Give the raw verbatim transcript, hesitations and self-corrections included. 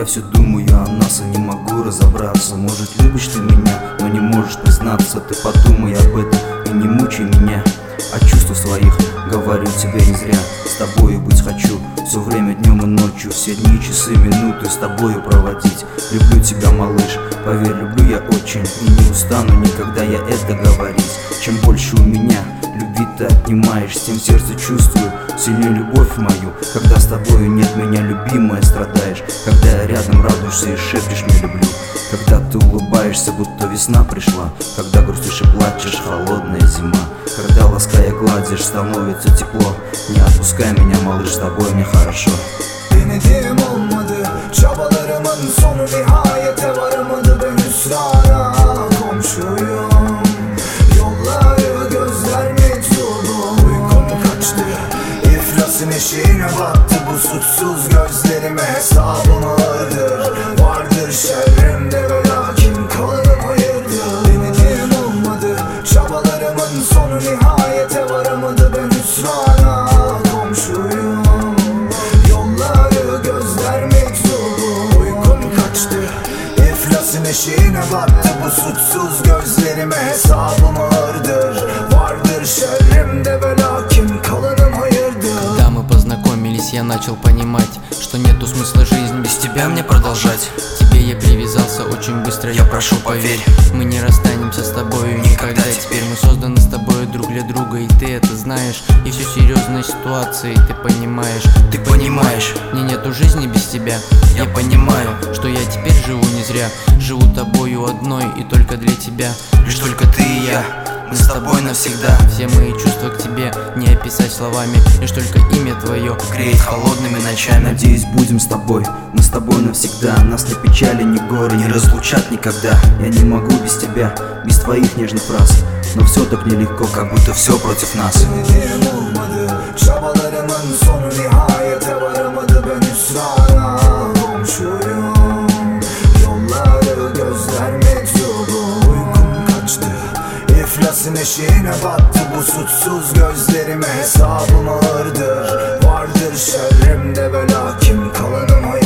Я все думаю о нас и не могу разобраться. Может, любишь ты меня, но не можешь признаться. Ты подумай об этом и не мучай меня. О чувствах своих говорю тебе не зря. С тобою быть хочу все время, днем и ночью. Все дни, часы, минуты с тобою проводить. Люблю тебя, малыш, поверь, люблю я очень. И не устану никогда я это говорить. Чем больше у меня любви ты отнимаешь, тем сердце чувствую сильнее любовь мою. Когда с тобою нет меня, любимая, страдаешь. Когда я рядом, радуешься и шепчешь мне люблю. Когда ты улыбаешься, будто весна пришла. Когда грустишь и плачешь, холодная зима. Когда лаская гладишь, становится тепло. Не отпускай меня, malış, с тобой мне хорошо. Denedim olmadı, çabalarımın sonu nihayete varamadı. Ben hüsrana komşuyum, yolları gözler meczubum. Uykum kaçtı, iflasın eşiğine battı. Bu suçsuz gözlerime hesabım ağırdır. Vardır şerrimde ve lakin kalanım hayırdır. Denedim olmadı, çabalarımın sonu nihayete varamadı. Ben hüsrana komşuyum, yolları gözler meczubum. Uykum kaçtı, iflasın eşiğine battı. Bu suçsuz gözlerime hesabım ağırdır. Vardır şerrimde ve lakin kalanım hayırdır. Когда мы познакомились, я начал понимать, что нету смысла жизнь без тебя мне продолжать. К тебе я привязался очень быстро, я прошу, поверь, мы не расстанемся с тобою никогда. Теперь мы созданы с тобой друг для друга, и ты это знаешь. И всю серьезной ситуации ты понимаешь. Ты понимаешь, мне нету жизни без тебя. я понимаю, что я теперь живу не зря. Живу тобою одной и только для тебя. лишь только ты и я, мы с тобой навсегда. Все мои чувства к тебе не описать словами. Лишь только имя твое греет холодными ночами. Надеюсь, будем с тобой, мы с тобой навсегда. Нас ни печали, ни горе не разлучат никогда. Я не могу без тебя, без твоих нежных фраз. Но все так нелегко, как будто все против нас. Denedim olmadı, çabalarımın sonu nihayete varamadı. Ben hüsrana komşuyum, yolları gözler meczubum. Uykum kaçtı, iflasın eşiğine battı. Bu suçsuz gözlerime hesabım ağırdır. Vardır şerrimde ve lakin kalanım hayır.